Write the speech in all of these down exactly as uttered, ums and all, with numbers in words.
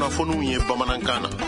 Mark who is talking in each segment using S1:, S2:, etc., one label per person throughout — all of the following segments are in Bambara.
S1: kunnafoniw ye bamanankan na.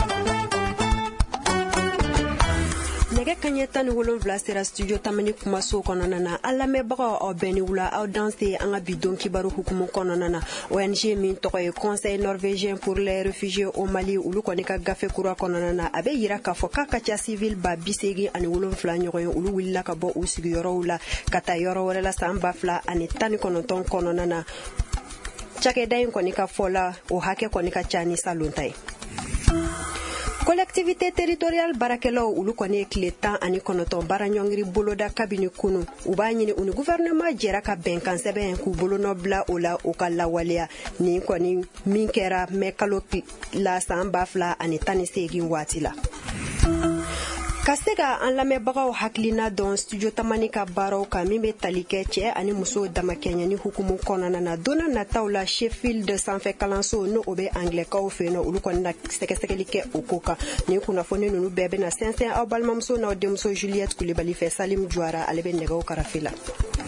S2: Nɛgɛ kaɲɛ tan ni wolonwula sera studio tamani kumaso kɔnɔna na a lamɛnbagaw aw bɛɛ ni wula aw danse an ka bidon kibaru hukumu kɔnɔna na O N G min tɔgɔ ye Conseil norvégien pour les réfugiés au Mali olu kɔni ka gafe kura kɔnɔna na a bɛ yira k'a fɔ k'a ka ca civil ba bi seegin ani wolonwula ɲɔgɔn ye olu wulila ka bɔ u sigiyɔrɔw la ka taa yɔrɔ wɛrɛ la san ba fila ani tan ni kɔnɔntɔn kɔnɔna na cakɛda in kɔni ka fɔ la o hakɛ kɔni ka ca ni salon ta ye. Collectivité territoriale barakɛlaw olu kɔni ye tile tan ani kɔnɔntɔn baara ɲɔngiri boloda kabini kunu u b'a ɲini u ni gouvernement jɛra ka bɛnkan sɛbɛn k'u bolonɔ bila o la o ka lawaleya nin kɔni min kɛra mɛ kalo la san ba fila ani tan ni seegin waati la. Ka se ka an lamɛnbagaw hakilina dɔn studio tamani ka baaraw kan min bɛ tali kɛ cɛ ani muso damakɛɲɛni hukumu kɔnɔna na donna nataw la Sheffield sanfɛ kalanso n'o bɛ anglɛkaw fɛ yen nɔ olu kɔni na sɛgɛsɛgɛli kɛ o ko kan nin kunnafoni ninnu bɛɛ bɛna sɛnsɛn aw balimamuso n'aw denmuso Juliette Kulibali fɛ Salim Juara ale bɛ nɛgɛw karafe la.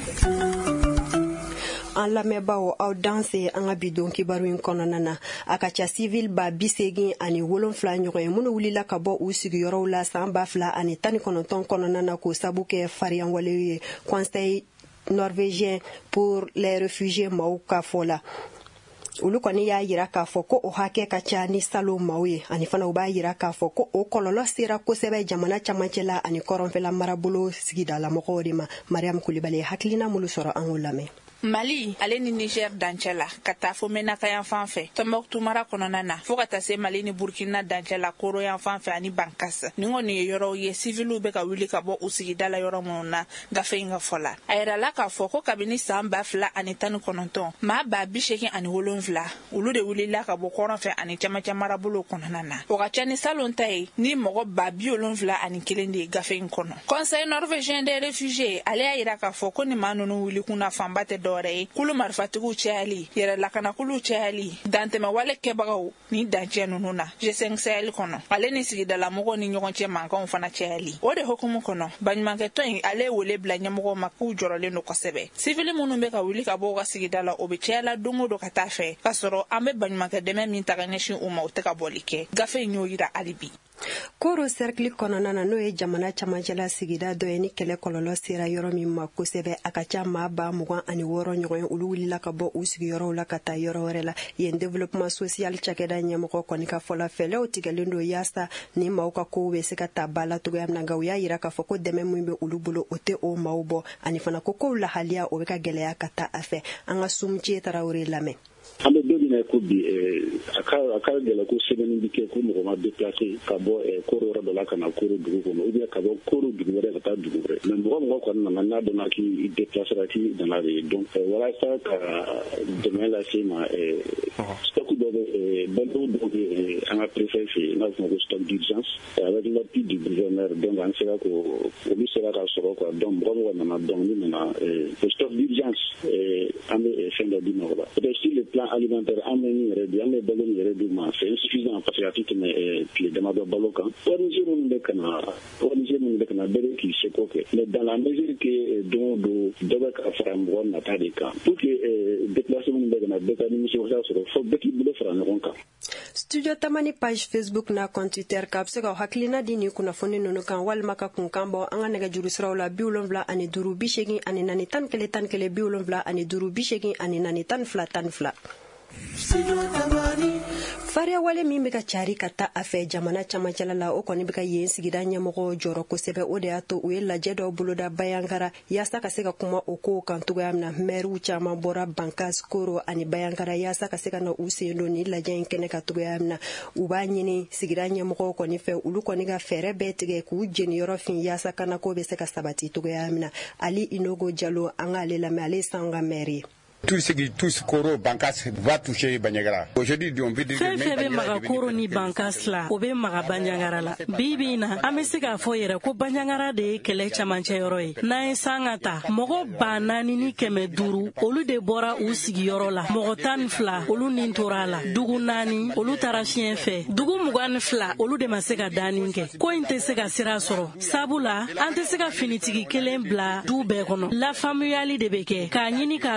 S2: An lamɛnbagaw aw danse an ka bidon kibaru in kɔnɔna na a ka ca civil ba bi seegin ani wolonwula ɲɔgɔn ye minnu wulila ka bɔ u sigiyɔrɔw la san ba fila ani tan ni kɔnɔntɔn kɔnɔna na k'o sabu kɛ fariyanwalew ye Conseil norvégien pour les réfugiés maaw ka fɔ la. Olu kɔni y'a yira k'a fɔ ko o hakɛ ka ca ni salo maaw ye ani fana u b'a yira k'a fɔ ko o kɔlɔlɔ sera kosɛbɛ jamana camancɛ la ani kɔrɔnfɛla marabolo sigidala mɔgɔw de ma. Mariam Kulibali hakilina mulu sɔrɔ an k'o lamɛn.
S3: Mali ale ni Niger dancɛ la ka taa fo Menaka yan fan fɛ Tombouctou mara kɔnɔna na fo ka taa se Mali ni Burkina dancɛ la Koro yan fan fɛ ani Bankas nin kɔni ye yɔrɔw ye civiliw bɛ ka wuli ka bɔ u sigida la yɔrɔ minnu na gafe in ka fɔ la a yɛrɛ la k'a fɔ ko kabini san ba fila ani tan ni kɔnɔntɔn maa ba bi seegin ani wolonwula olu de wulila ka bɔ kɔrɔn fɛ ani camancɛ marabolo kɔnɔna na o ka ca ni salon ta ye ni mɔgɔ ba bi wolonwula ani kelen de ye gafe in kɔnɔ. Conseil norvégien des réfugiés ale y'a yira k'a fɔ ko ni maa ninnu wuli kunna fanba tɛ dɔwɛrɛ ye kulu marifatigiw cɛyali yɛrɛ lakanakuluw cɛyali dantɛmɛ wale kɛbagaw ni dancɛ ninnu na G cinq Sahel kɔnɔ ale ni sigidala mɔgɔw ni ɲɔgɔn cɛ mankanw fana cɛyali o de hukumu kɔnɔ baɲumankɛtɔn in ale ye wele bila ɲɛmɔgɔw ma k'u jɔrɔlen don kosɛbɛ sivili minnu bɛ ka wuli ka bɔ u ka sigida la o bɛ cɛyala don o don ka taa fɛ k'a sɔrɔ an bɛ baɲumankɛ dɛmɛ min ta ka ɲɛsin u ma u tɛ ka bɔli kɛ gafe in y'o yira hali bi. Koro cercle kɔnɔna na n'o ye jamana camancɛla sigida dɔ ye ni kɛlɛ kɔlɔlɔ sera yɔrɔ min ma kosɛbɛ a ka ca maa ba mugan ani wɔɔrɔ ɲɔgɔn ye olu wulila ka bɔ u sigiyɔrɔw la ka taa yɔrɔ wɛrɛ la yen développement social cakɛda ɲɛmɔgɔ kɔni ka fɔla fɛlɛw tigɛlen don yaasa ni maaw ka kow bɛ se ka taa ba la cogoya min na nka u y'a yira k'a fɔ ko dɛmɛ min bɛ olu bolo o tɛ o maaw bɔ ani fana ko kow lahaliya o bɛ ka gɛlɛya ka taa a fɛ an ka Sumcie Tarawele lamɛn.
S4: An bɛ don min ko bi a ka gɛlɛ ko sɛbɛnni bi kɛ ko mɔgɔ ma déplacé ka bɔ Koro yɔrɔ dɔ la ka na Koro dugu kɔnɔ ou bien ka bɔ Koro dugu wɛrɛ ka taa dugu wɛrɛ mais mɔgɔ mɔgɔ kɔni nana n'a dɔnna k'i déplacera k'i nana de donc walasa ka dɛmɛ lase ma stock dɔ bɛ balo dɔ bɛ an ka préfet fɛ yen n'a fɔ ko stock d'urgence avec l'appui du gouverneur donc an sera ko olu sera ka sɔrɔ quoi donc mɔgɔ mɔgɔ nana donc ni nana stock d'urgence an bɛ fɛn dɔ di ma o la peut-être sur le plan alimentaire an bɛ min yɛrɛ di an bɛ balo min yɛrɛ di ma c'est insuffisant parce que a tɛ tɛmɛ tile damadɔ balo kan O N G minnu bɛ ka na O N G minnu bɛ ka na bɛɛ bɛ k'i se ko kɛ mais dans la mesure que don o don dɔ bɛ ka fara mɔgɔ nata de kan pour que déplacement minnu bɛ ka na bɛɛ ka nimisiwasa sɔrɔ fo bɛɛ k'i bolo fara ɲɔgɔn kan.
S2: Studio Tamani page Facebook na compte Twitter ka bɛ se ka hakilina di ni kunnafoni ninnu kan walima ka kunkan bɔ an ka nɛgɛjuru siraw la bi wolonwula ani duuru bi seegin ani naani tan kelen tan kelen bi wolonwula ani duuru bi seegin ani naani tan fila tan fila. Fariya wale min bɛ ka cari ka taa a fɛ jamana camancɛla la o kɔni bɛ ka yen sigida ɲɛmɔgɔ jɔrɔ kosɛbɛ o de y'a to u ye lajɛ dɔw boloda Bayankara yaasa ka se ka kuma o kow kan cogoya min na maires caman bɔra Bankas Koro ani Bayankara yaasa ka se ka na u sen don ni lajɛ in kɛnɛ ka cogoya min na u b'a ɲini sigida ɲɛmɔgɔw kɔni fɛ olu kɔni ka fɛɛrɛ bɛɛ tigɛ k'u jeni yɔrɔ fin yaasa kana ko bɛ se ka sabati cogoya min na Ali Inogo Diallo an ka ale lamɛn ale ye sango ka maire ye.
S5: Tout ce qui touche Koro Bankas va toucher Bandiagara. Aujourd'hui, on veut dire
S6: que fɛn maga Koro ni Bankas la o bɛ maga Bandiagara la. Bi bi in na an bɛ se k'a fɔ yɛrɛ ko Bandiagara de ye kɛlɛ camancɛ yɔrɔ ye. N'an ye san ka ta mɔgɔ ba naani ni kɛmɛ duuru olu de bɔra u sigiyɔrɔ la. Mɔgɔ tan ni fila olu nin tora la. Dugu naani olu taara fiɲɛ fɛ. Dugu mugan ni fila olu de ma se ka danni kɛ. Ko in tɛ se ka sira sɔrɔ. Sabula an tɛ se ka finitigi kelen bila du bɛɛ kɔnɔ. Lafaamuyali de bɛ kɛ k'a ɲini k'a dɔn gɛlɛya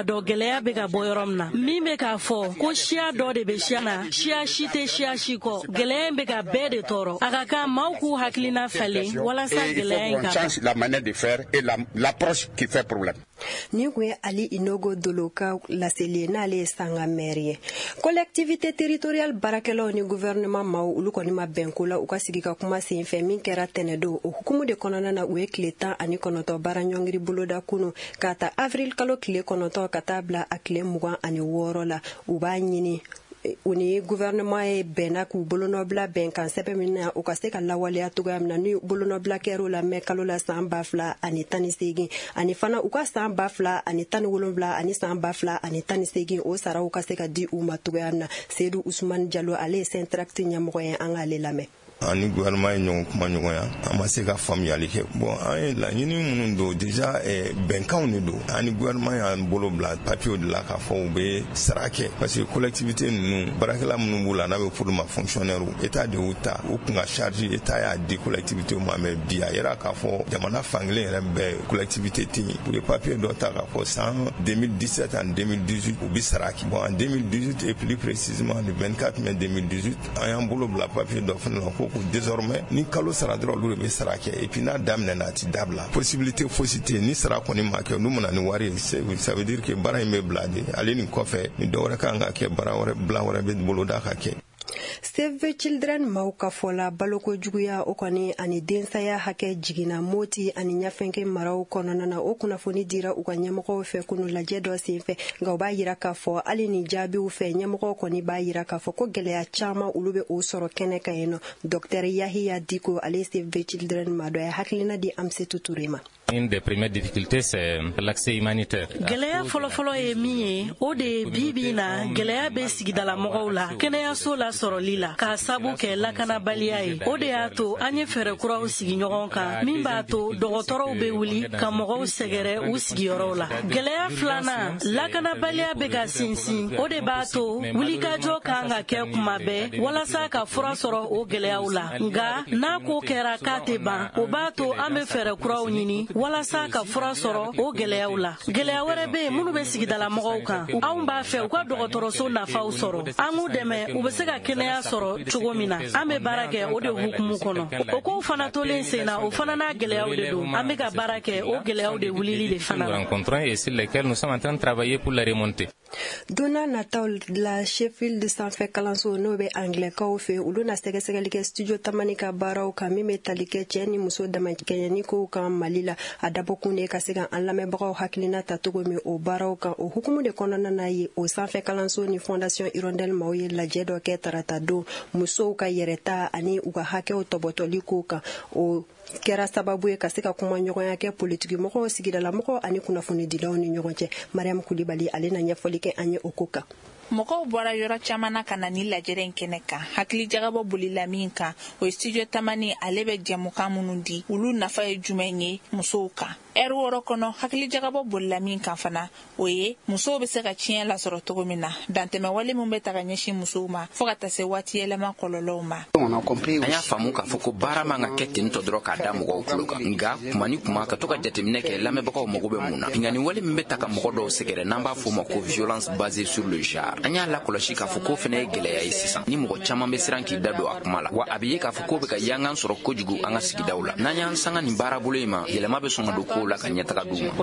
S6: gɛlɛya bɛ ka bɔ yɔrɔ min na min bɛ k'a fɔ ko siya dɔ de bɛ siya na siya si tɛ siya si kɔ gɛlɛya bɛ ka bɛɛ de tɔɔrɔ a ka kan maaw k'u hakilina falen walasa gɛlɛya in ka
S5: change la manière de faire et la l'approche qui fait problème.
S2: Ni ko Ali Inogo Dolo ka laseli n'ale sanga maire collectivité territoriale barakɛlaw ni gouvernement maaw olu kɔni ma bɛnko la u ka sigi ka kuma sen fɛ min kɛra tɛnɛdo o hukumu de kɔnɔna na u ye tile tan ani kɔnɔntɔn baara ɲɔngiri boloda kunu ka ta avril kalo tile kɔnɔntɔn ka taa bila a tile mugan ani wɔɔrɔ la u b'a ɲini u ni gouvernement ye bɛnna k'u bolonɔbila bɛnkan sɛbɛn min na u ka se ka lawaleya cogoya min na ni bolonɔbila kɛr'o la mɛ kalo la san ba fila ani tan ni seegin ani fana u ka san ba fila ani tan ni wolonwula ani san ba fila ani tan ni seegin o saraw ka se ka di u ma cogoya min na Seydou Ousmane Diallo ale ye Centract ɲɛmɔgɔ ye an k'ale lamɛn.
S1: ani gouvernement ye ɲɔgɔn kuma ɲɔgɔn ya an ma se ka faamuyali kɛ bon an ye laɲini minnu don déjà bɛnkanw de don ani gouvernement y'an bolo bila papier de la k'a fɔ u bɛ sara kɛ parce que collectivité ninnu baarakɛla minnu b'u la n'a bɛ f'olu ma fonctionnaire état de y'u ta u kun ka charge état y'a di collectivité ma mais bi a yɛrɛ k'a fɔ jamana fankelen yɛrɛ bɛɛ collectivité tɛ yen pour le papier dɔ ta k'a fɔ san deux mille dix-sept en deux mille dix-huit u bɛ sara kɛ bon en deux mille dix-huit et plus précisément le vingt-quatre mai deux mille dix-huit an y'an bolo bila papier dɔ fana la ko désormais ni kalo sara dɔrɔn olu de bɛ sara kɛ et puis n'a daminɛna a ti dabila possibilité fosi tɛ yen ni sara kɔni ma kɛ n'u mana ni wari ye ça veut dire que baara in bɛ bila de ale nin kɔfɛ ni dɔwɛrɛ kan ka kɛ baara wɛrɛ bila wɛrɛ bɛ boloda ka kɛ.
S2: Save the Children maaw ka fɔla baloko juguya o kɔni ani densaya hakɛ jiginna Moti ani ɲafɛnkɛ maraw kɔnɔna na o kunnafoni dira u ka ɲɛmɔgɔw fɛ kunu lajɛ dɔ senfɛ nka u b'a yira k'a fɔ hali ni jaabiw fɛ ɲɛmɔgɔw kɔni b'a yira k'a fɔ ko gɛlɛya caman olu bɛ o sɔrɔ kɛnɛ kan yen nɔ Docteur Yahiya Diko ale Save the Children maa dɔ ye hakilina di Amsetu Ture ma.
S7: Une des premières difficultés, c'est l'accès humanitaire.
S6: Gɛlɛya fɔlɔfɔlɔ ye min ye o de ye bi bi na gɛlɛya bɛ sigidala mɔgɔw la kɛnɛyaso la sɔrɔli la k'a sabu kɛ lakanabaliya ye o de y'a to an ye fɛɛrɛ kuraw sigi ɲɔgɔn kan min b'a to dɔgɔtɔrɔw bɛ wuli ka mɔgɔw sɛgɛrɛ u sigiyɔrɔw la gɛlɛya filanan lakanabaliya bɛ ka sinsin o de b'a to wulikajɔ kan ka kɛ kuma bɛɛ walasa ka fura sɔrɔ o gɛlɛyaw la nka n'a ko kɛra k'a tɛ ban o b'a to an bɛ fɛɛrɛ kuraw ɲini walasa ka fura sɔrɔ o gɛlɛyaw la gɛlɛya wɛrɛ bɛ yen minnu bɛ sigidala mɔgɔw kan anw b'a fɛ u ka dɔgɔtɔrɔso nafaw sɔrɔ an k'u dɛmɛ u bɛ se ka kɛnɛya sɔrɔ cogo min na an bɛ baara kɛ o de hukumu kɔnɔ o kow fana tolen sen na o fana n'a gɛlɛyaw de don an bɛ ka baara kɛ o gɛlɛyaw de wulili de fana la.
S7: Et sur lesquels nous sommes en train de travailler pour la remonter.
S2: Donna nataw la Sheffield sanfɛ kalanso n'o bɛ anglɛkaw fɛ olu na sɛgɛsɛgɛli kɛ studio tamani ka baaraw kan min bɛ tali kɛ cɛ ni muso damakɛɲɛni kow kan Mali la a dabɔkun de ka se ka an lamɛnbagaw hakilina ta cogo min o baaraw kan o hukumu de kɔnɔna na ye o sanfɛ kalanso ni fondation Hirondelle maaw ye lajɛ dɔ kɛ tarata don musow ka yɛrɛta ani u ka hakɛw tɔbɔtɔli kow kan o kɛra sababu ye ka se ka kuma ɲɔgɔnya kɛ politiki mɔgɔw sigidala mɔgɔw ani kunnafoni dilaw ni ɲɔgɔn cɛ Mariam Kulibali ale na ɲɛfɔli kɛ an ye o ko kan.
S3: Mɔgɔw bɔra yɔrɔ caman na ka na ni lajɛrɛ in kɛnɛ kan hakili jagabɔ bolila min kan o ye studio tamani ale bɛ jɛmukan minnu di olu nafa ye jumɛn ye musow kan ɛri wɔɔrɔ kɔnɔ hakili jagabɔ bolila min kan fana o ye musow bɛ se ka tiɲɛ lasɔrɔ cogo min na dantɛmɛ wale min bɛ ta ka ɲɛsin musow ma fɔ ka taa se waati yɛlɛma kɔlɔlɔw ma.
S8: An y'a faamu k'a fɔ ko baara man ka kɛ ten tɔ dɔrɔn k'a da mɔgɔw tulo kan nka kuma ni kuma ka to ka jateminɛ kɛ lamɛnbagaw mago bɛ mun na binkani wale min bɛ ta ka mɔgɔ dɔw sɛgɛrɛ n'an b'a fɔ o ma ko violence basée sur le genre an y'a lakɔlɔsi k'a fɔ ko fana ye gɛlɛya ye sisan ni mɔgɔ caman bɛ siran k'i da don a kuma la wa a bɛ ye k'a fɔ ko bɛ ka yangan sɔrɔ kojugu an ka sigidaw la n'an y'an sanga nin baara bolo in ma yɛlɛma bɛ sɔn ka don kow la ka ɲɛtaga d'u ma.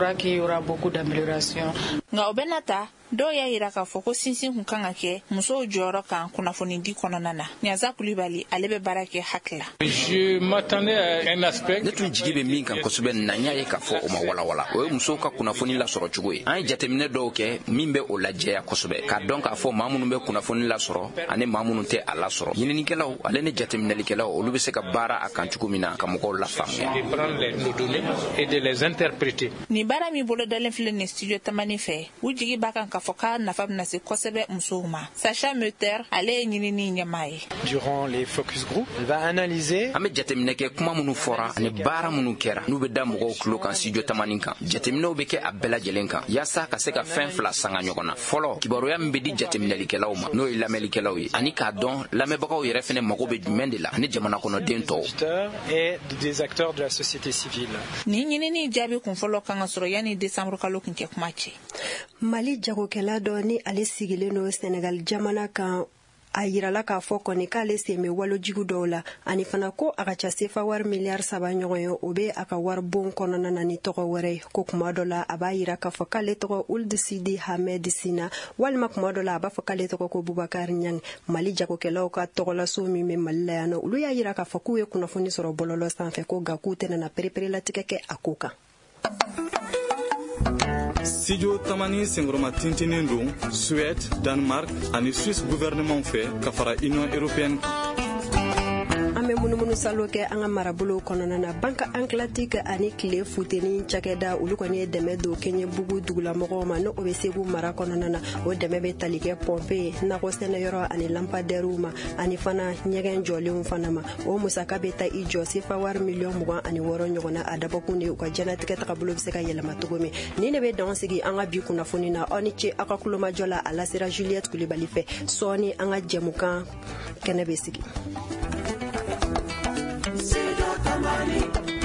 S3: Nka o bɛ na ta dɔw y'a yira k'a fɔ ko sinsin kun kan ka kɛ musow jɔyɔrɔ kan kunnafoni di kɔnɔna na Niaza Kulibali ale bɛ baara kɛ hakili la.
S8: Ne tun jigi bɛ min kan kosɛbɛ na n y'a ye k'a fɔ o ma walawala o ye musow ka kunnafoni lasɔrɔ cogo ye an ye jateminɛ dɔw kɛ min bɛ o lajɛya kosɛbɛ k'a dɔn k'a fɔ maa minnu bɛ kunnafoni lasɔrɔ ani maa minnu tɛ a lasɔrɔ ɲininikɛlaw ale ni jateminɛlikɛlaw olu bɛ se ka baara a kan cogo min na ka mɔgɔw lafaamuya.
S3: Ni baara min bolo dalen filɛ ni studio tamani fɛ u jigi b'a kan k'a fɔ k'a nafa bɛna se kosɛbɛ musow ma. Sacha Meuter ale ye ɲinini ɲɛmaa ye.
S9: Durant les focus group, elle va analyser.
S8: An bɛ jateminɛ kɛ kuma minnu fɔra ani baara minnu kɛra n'u bɛ da mɔgɔw tulo kan studio tamani kan jateminɛw bɛ kɛ a bɛɛ lajɛlen kan yaasa ka se ka fɛn fila sanga ɲɔgɔn na fɔlɔ kibaruya min bɛ di jateminɛlikɛlaw ma n'o ye lamɛnlikɛlaw ye ani k'a dɔn lamɛnbagaw yɛrɛ fɛnɛ mago bɛ jumɛn de la ani jamana kɔnɔden tɔw.
S9: Et des acteurs de la société civile.
S3: Ni ɲinini jaabi kun fɔlɔ kan ka sɔrɔ yanni décembre kalo kun kɛ kuma cɛ.
S2: Mali jagokɛla dɔ ni ale sigilen no Senegal jamana kan a yirala k'a fɔ kɔni k'ale sen bɛ walojugu dɔw la ani fana ko a ka ca sefa wari miliyari saba ɲɔgɔn ye o bɛ a ka wari bon kɔnɔna na ni tɔgɔ wɛrɛ ye ko kuma dɔ la a b'a yira k'a fɔ k'ale tɔgɔ Ould Sidi Ahmed Sina walima kuma dɔ la a b'a fɔ k'ale tɔgɔ ko Boubacar Niang. Mali jagokɛlaw ka tɔgɔlaso min bɛ Mali la yan nɔ olu y'a yira k'a fɔ k'u ye kunnafoni sɔrɔ bɔlɔlɔ sanfɛ ko nka k'u tɛna pereperelatigɛ kɛ a ko kan.
S10: Studio Tamani Sengroma tintinin don Suède, Danemark ani Suisse gouvernement fɛ ka fara Union européenne.
S2: An bɛ munumunu salo kɛ an ka marabolo kɔnɔna na Banque Atlantique ani tile futeni cakɛda olu kɔni ye dɛmɛ don Kɛɲɛbugu dugulamɔgɔw ma n'o bɛ Segu mara kɔnɔna na o dɛmɛ bɛ tali kɛ pompe nakɔ sɛnɛyɔrɔ ani lampadaires ma ani fana ɲɛgɛn jɔlenw fana ma o musaka bɛ ta i jɔ sefa wari miliyɔn mugan ani wɔɔrɔ ɲɔgɔnna a dabɔkun de u ka jɛnatigɛ tagabolo bɛ se ka yɛlɛma cogo min ni ne bɛ dan sigi an ka bi kunnafoni na aw ni ce aw ka kulomajɔ la a lasera Juliette Kulibali fɛ sɔɔni an ka jɛmukan kɛnɛ bɛ sigi. Tamani